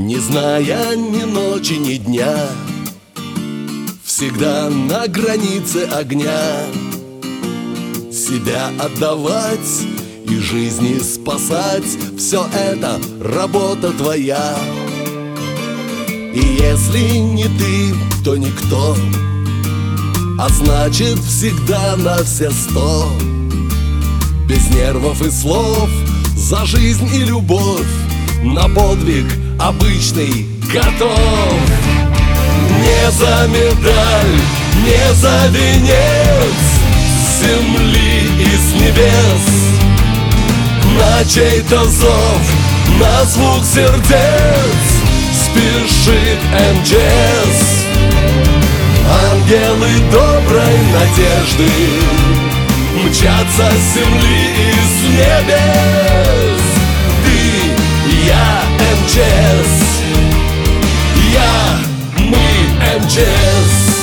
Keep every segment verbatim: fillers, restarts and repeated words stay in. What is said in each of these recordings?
не зная ни ночи, ни дня, всегда на границе огня. Себя отдавать и жизни спасать — все это работа твоя. И если не ты, то никто, а значит всегда на все сто. Без нервов и слов, за жизнь и любовь, на подвиг обычный готов. Не за медаль, не за венец, с земли и с небес, на чей-то зов, на звук сердец спешит эм че эс. Ангелы доброй надежды мчатся с земли и с небес. Ты, я, эм че эс, я, мы, эм че эс.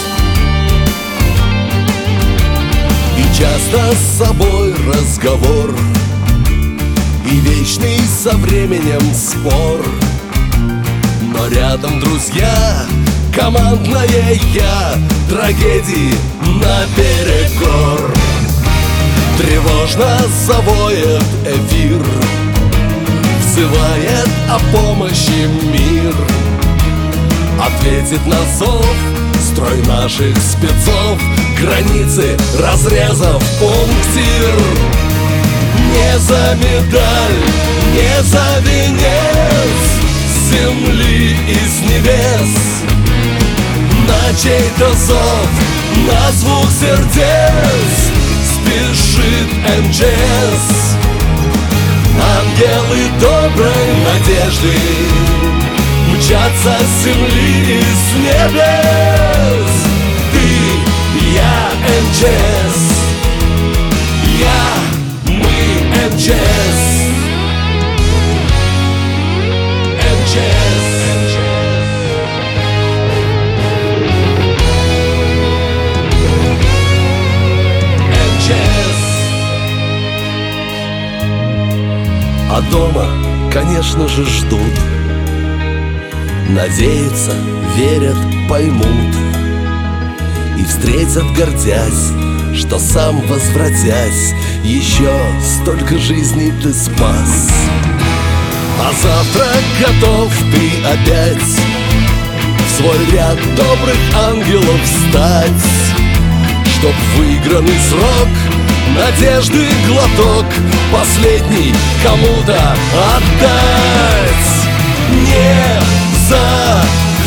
И часто с собой разговор, и вечный со временем спор, но рядом друзья, командное я, трагедии наперекор. Тревожно завоет эфир, взывает о помощи мир. Ответит на зов строй наших спецов, границы разрезав пунктир. Не за медаль, не за венец, с земли и с небес, на чей-то зов, на звук сердец спешит эм че эс. Ангелы доброй надежды мчатся с земли и с небес. Ты, я, эм че эс, я, мы, эм че эс. эм че эс. А дома, конечно же, ждут, надеются, верят, поймут и встретят, гордясь, что сам, возвратясь, еще столько жизней ты спас. А завтра готов ты опять в свой ряд добрых ангелов встать, чтоб выигранный срок, надежды глоток последний кому-то отдать. Не за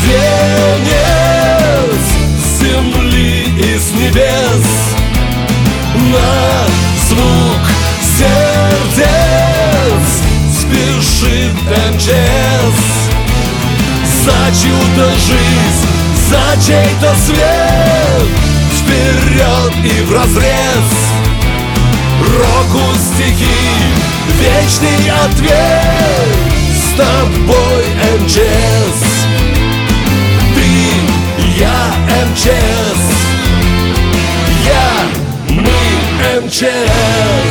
венец, с земли и с небес, на звук сердец спешит эм че эс. За чью-то жизнь, за чей-то свет, вперед и вразрез року стихий, вечный ответ. С тобой, эм че эс. Ты, я, эм че эс. Я, мы, эм че эс.